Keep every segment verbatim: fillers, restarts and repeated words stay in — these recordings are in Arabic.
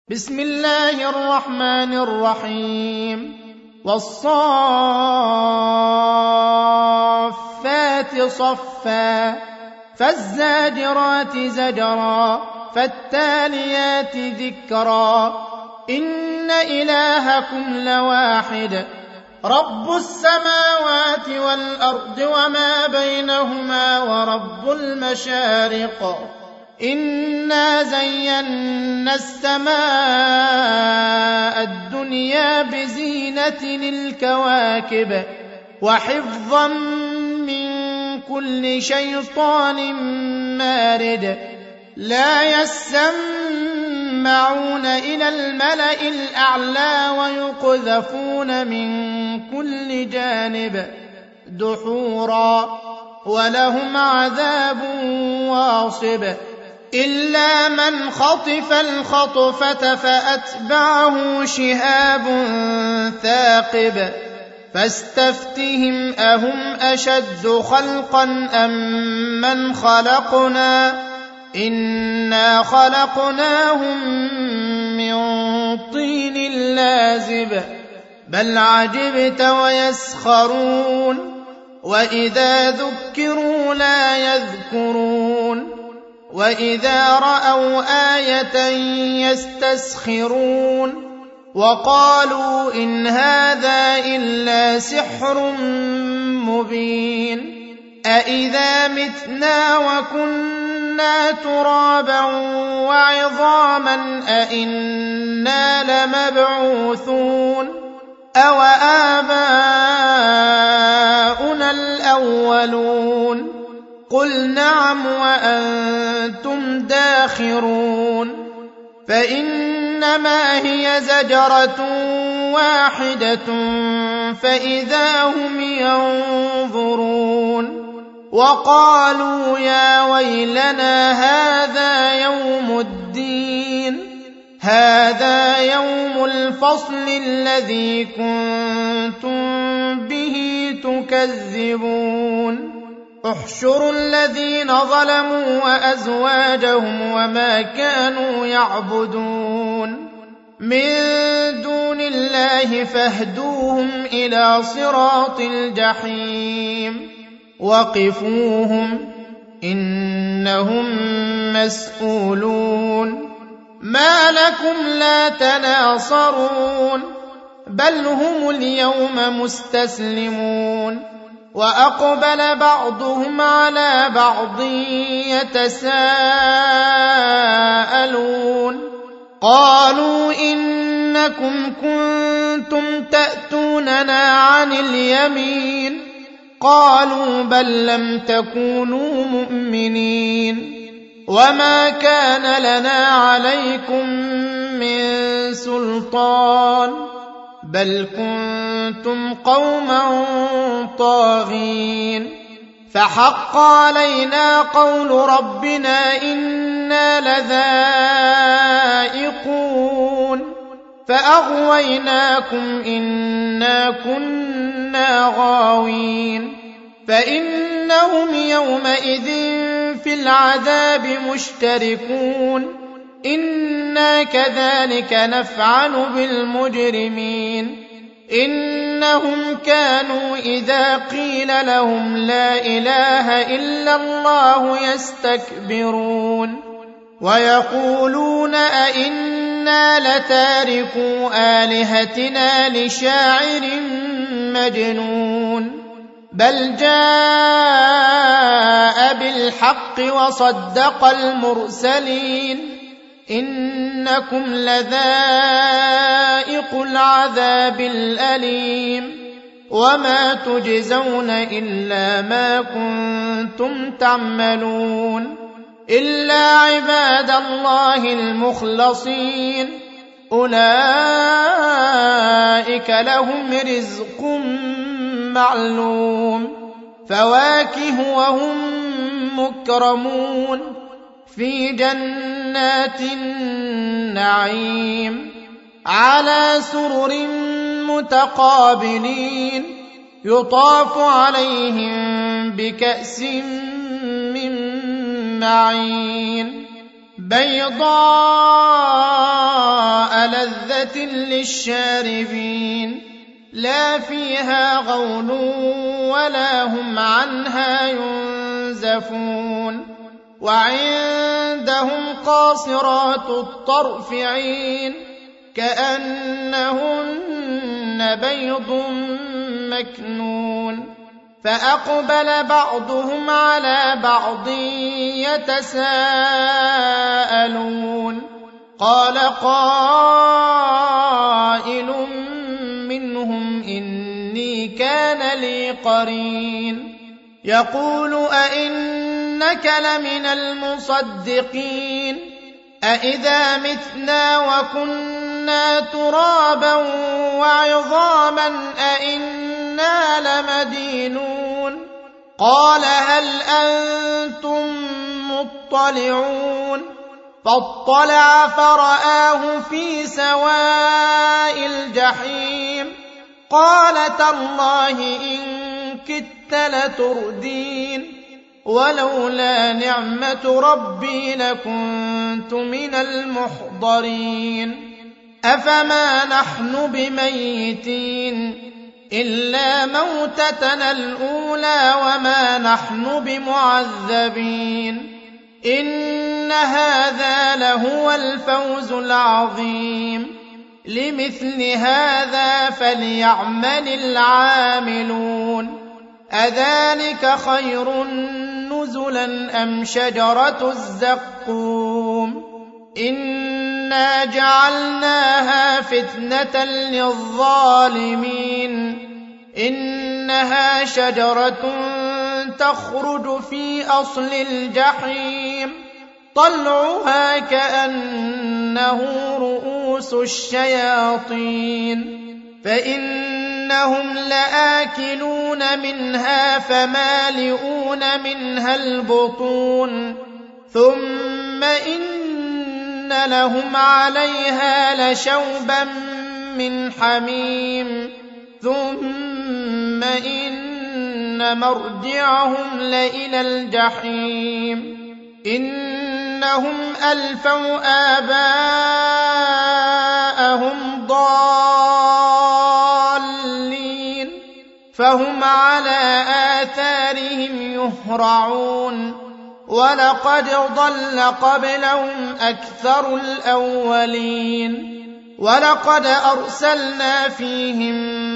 بسم الله الرحمن الرحيم والصافات صفا فالزاجرات زجرا فالتاليات ذكرا إن إلهكم لواحد رب السماوات والأرض وما بينهما ورب المشارق إنا زينا السماء الدنيا بزينة للكواكب وحفظا من كل شيطان مارد لا يسمعون إلى الملأ الأعلى ويقذفون من كل جانب دحورا ولهم عذاب واصب إلا من خطف الخطفة فأتبعه شهاب ثاقب فاستفتهم أهم أشد خلقا أم من خلقنا إنا خلقناهم من طين لازب بل عجبت ويسخرون وإذا ذكروا لا يذكرون وإذا رأوا آية يستسخرون وقالوا إن هذا إلا سحر مبين أإذا متنا وكنا ترابا وعظاما أإنا لمبعوثون أو آباؤنا الأولون قل نعم وأنتم داخرون فإنما هي زجرة واحدة فإذا هم ينظرون وقالوا يا ويلنا هذا يوم الدين هذا يوم الفصل الذي كنتم به تكذبون احشروا الذين ظلموا وأزواجهم وما كانوا يعبدون من دون الله فاهدوهم إلى صراط الجحيم وقفوهم إنهم مسؤولون ما لكم لا تناصرون بل هم اليوم مستسلمون وأقبل بعضهم على بعض يتساءلون قالوا إنكم كنتم تأتوننا عن اليمين قالوا بل لم تكونوا مؤمنين وما كان لنا عليكم من سلطان بل كنتم قوما طاغين فحق علينا قول ربنا إنا لذائقون فأغويناكم إنا كنا غاوين فإنهم يومئذ في العذاب مشتركون إنا كذلك نفعل بالمجرمين إنهم كانوا إذا قيل لهم لا إله إلا الله يستكبرون ويقولون أئنا لتاركو آلهتنا لشاعر مجنون بل جاء بالحق وصدق المرسلين إنكم لذائق العذاب الأليم وما تجزون إلا ما كنتم تعملون إلا عباد الله المخلصين أولئك لهم رزق معلوم فواكه وهم مكرمون في جنات النعيم على سرر متقابلين يطاف عليهم بكأس من معين بيضاء لذة للشاربين لا فيها غول ولا هم عنها ينزفون وعندهم قاصرات الطرف عين كأنهن بيض مكنون فأقبل بعضهم على بعض يتساءلون قال قائل منهم إني كان لي قرين يقول أئنك لمن المصدقين أئذا متنا وكنا ترابا وعظاما أئنا لمدينون قال هل أنتم مطلعون فاطلع فرآه في سواء الجحيم قال تالله إن كدت لتردين ولولا نعمة ربي لكنت من المحضرين أفما نحن بميتين إلا موتتنا الأولى وما نحن بمعذبين إن هذا لهو الفوز العظيم لمثل هذا فليعمل العاملون أذلك خير نزلا أم شجرة الزقوم إنا جعلناها فتنة للظالمين إنها شجرة تخرج في أصل الجحيم طلعها كأنه رؤوس الشياطين فإنهم لآكلون منها فمالئون منها البطون ثم إن لهم عليها لشوبا من حميم ثم إن مرجعهم لإلى الجحيم إنهم ألفوا آباءهم ضالين فهم على آثارهم يهرعون ولقد ضل قبلهم أكثر الأولين ولقد أرسلنا فيهم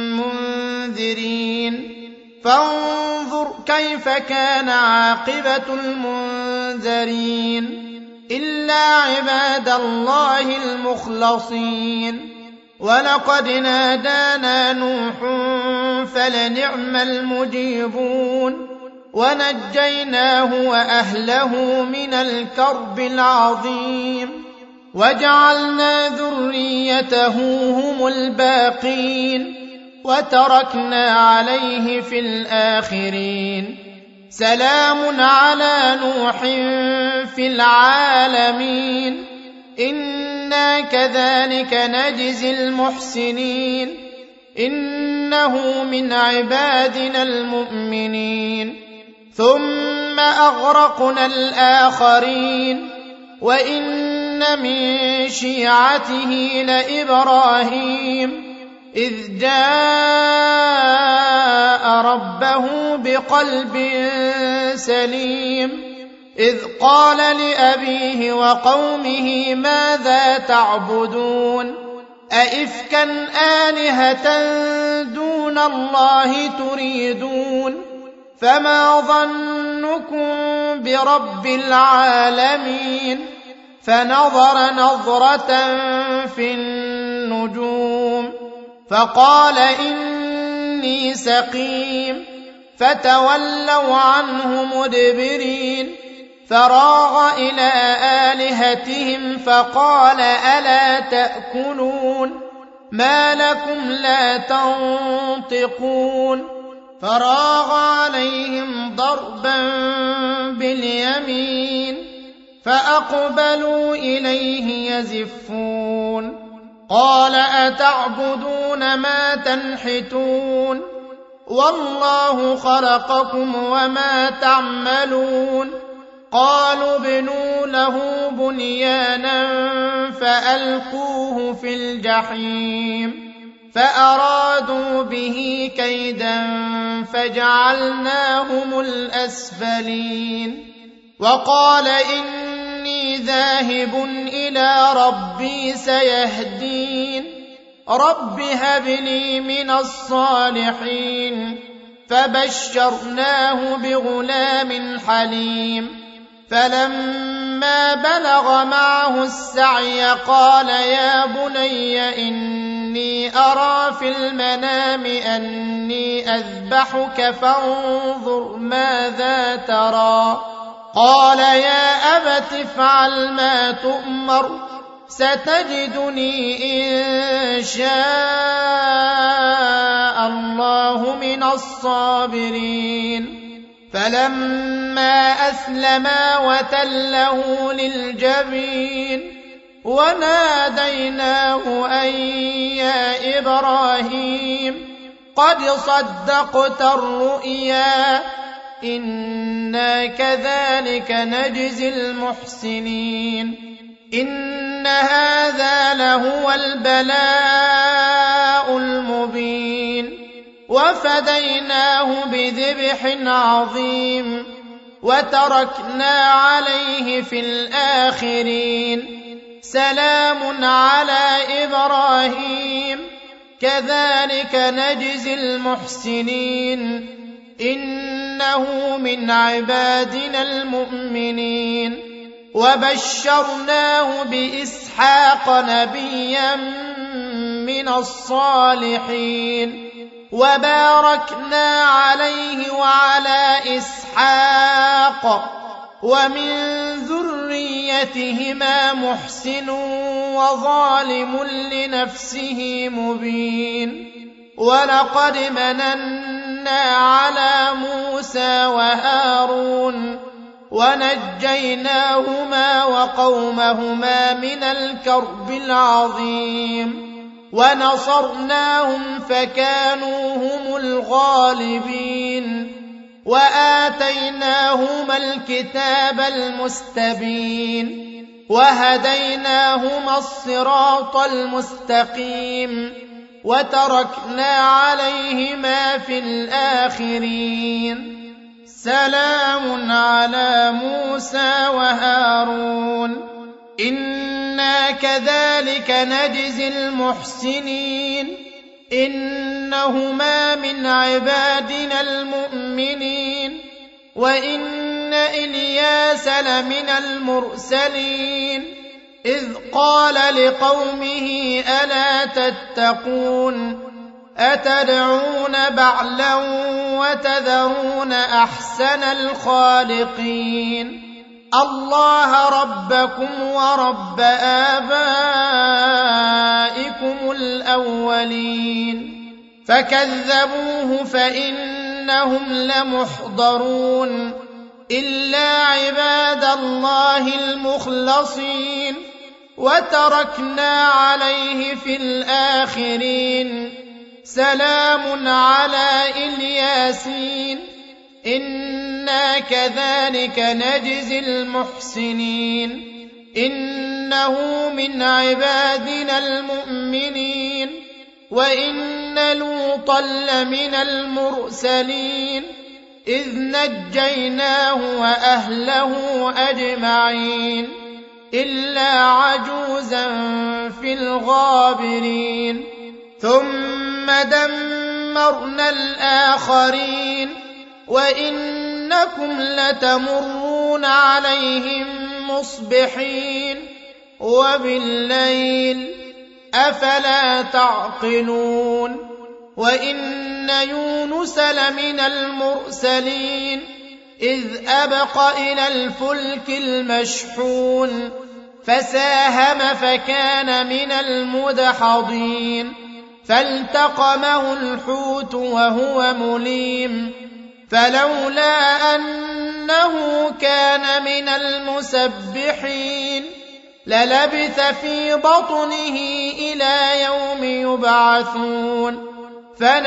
منذرين فانظر كيف كان عاقبة المنذرين إلا عباد الله المخلصين ولقد نادانا نوح فلنعم المجيبون ونجيناه وأهله من الكرب العظيم وجعلنا ذريته هم الباقين وتركنا عليه في الآخرين سلام على نوح في العالمين إنا كذلك نجزي المحسنين إنه من عبادنا المؤمنين ثم أغرقنا الآخرين وإن من شيعته لإبراهيم إذ جاء ربه بقلب سليم إذ قال لأبيه وقومه ماذا تعبدون أئفكا آلهة دون الله تريدون فما ظنكم برب العالمين فنظر نظرة في النجوم فقال إني سقيم فتولوا عنه مدبرين فراغ إلى آلهتهم فقال ألا تأكلون ما لكم لا تنطقون فراغ عليهم ضربا باليمين فأقبلوا إليه يزفون قال أتعبدون ما تنحتون والله خلقكم وما تعملون قالوا ابنوا له بنيانا فألقوه في الجحيم فأرادوا به كيدا فجعلناهم الأسفلين وقال إني ذاهب إلى ربي سيهدين رب هب لي من الصالحين فبشرناه بغلام حليم فلما بلغ معه السعي قال يا بني إني أرى في المنام أني أذبحك فانظر ماذا ترى قال يا أبت افعل ما تؤمر ستجدني إن شاء الله من الصابرين فلما أسلما وتله للجبين وناديناه أن يا إبراهيم قد صدقت الرؤيا إنا كذلك نجزي المحسنين إن هذا لهو البلاء المبين وفديناه بذبح عظيم وتركنا عليه في الآخرين سلام على إبراهيم كذلك نجزي المحسنين إنه من عبادنا المؤمنين وبشرناه بإسحاق نبيا من الصالحين وباركنا عليه وعلى إسحاق ومن ذريتهما محسن وظالم لنفسه مبين ولقد مننا على موسى وهارون ونجيناهما وقومهما من الكرب العظيم ونصرناهم فكانوا هم الغالبين وآتيناهما الكتاب المستبين وهديناهما الصراط المستقيم وتركنا عليهما في الآخرين سلام على موسى وهارون إنا كذلك نجزي المحسنين إنهما من عبادنا المؤمنين وإن إلياس لمن المرسلين إذ قال لقومه ألا تتقون أتدعون بعلا وتذرون أحسن الخالقين الله ربكم ورب آبائكم الأولين فكذبوه فإنهم لمحضرون إلا عباد الله المخلصين وتركنا عليه في الآخرين سلام على الياسين إنا كذلك نجزي المحسنين إنه من عبادنا المؤمنين وإن لوطا لمن المرسلين إذ نجيناه وأهله أجمعين إلا عجوزا في الغابرين ثم دمرنا الآخرين وإنكم لتمرون عليهم مصبحين وبالليل أفلا تعقلون وإن يونس لمن المرسلين إذ أبق إلى الفلك المشحون فساهم فكان من المدحضين فالتقمه الحوت وهو مليم فلولا أنه كان من المسبحين للبث في بطنه إلى يوم يبعثون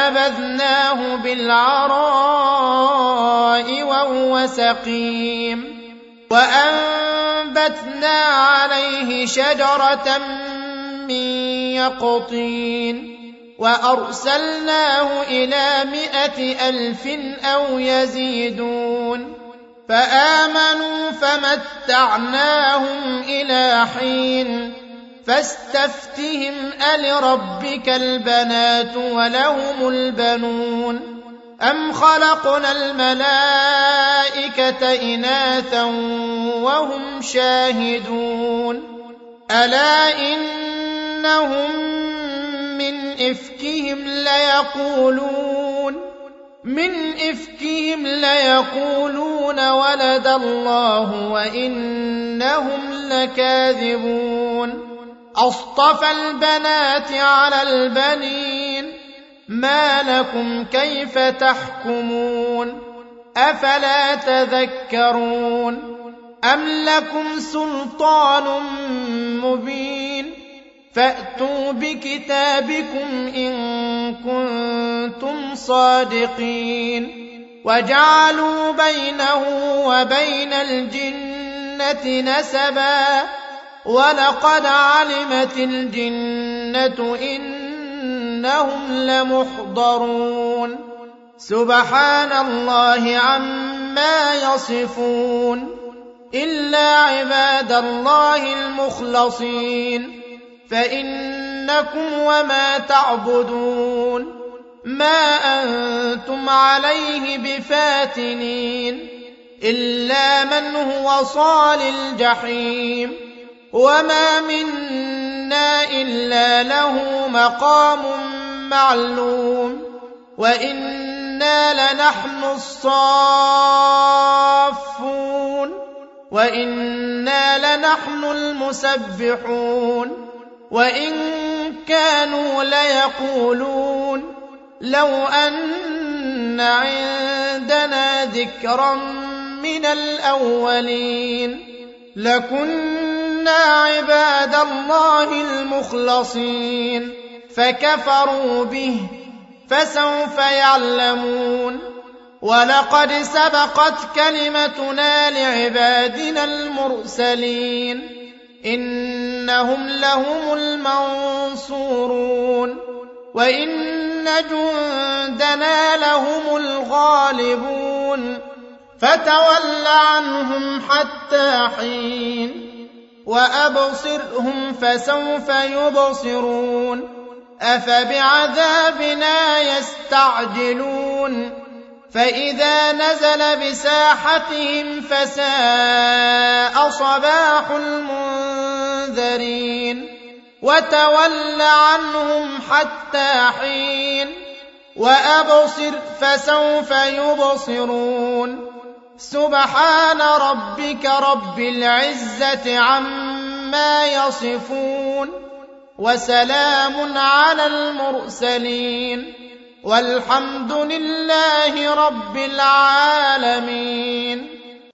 فنبذناه بالعراء وهو سقيم وأنبتنا عليه شجرة من يقطين وأرسلناه إلى مائة ألف أو يزيدون فآمنوا فمتعناهم إلى حين فاستفتهم ألربك البنات ولهم البنون أم خلقنا الملائكة إناثا وهم شاهدون ألا إنهم من إفكهم ليقولون من إفكهم ليقولون ولد الله وإنهم لكاذبون أصطفى البنات على البنين ما لكم كيف تحكمون أفلا تذكرون أم لكم سلطان مبين فأتوا بكتابكم إن كنتم صادقين وجعلوا بينه وبين الجنة نسبا ولقد علمت الجنة إنهم لمحضرون سبحان الله عما يصفون إلا عباد الله المخلصين فإنكم وما تعبدون ما أنتم عليه بفاتنين إلا من هو صال الجحيم وما منا إلا له مقام معلوم وإنا لنحن الصافون وإنا لنحن المسبحون وإن كانوا ليقولون لو أن عندنا ذكرا من الأولين لكنا عباد الله المخلصين فكفروا به فسوف يعلمون ولقد سبقت كلمتنا لعبادنا المرسلين إنهم لهم المنصورون وإن جندنا لهم الغالبون فتول عنهم حتى حين وأبصرهم فسوف يبصرون أفبعذابنا يستعجلون فإذا نزل بساحتهم فساء صباح المنذرين وتول عنهم حتى حين وأبصر فسوف يبصرون سبحان ربك رب العزة عما يصفون وسلام على المرسلين والحمد لله رب العالمين.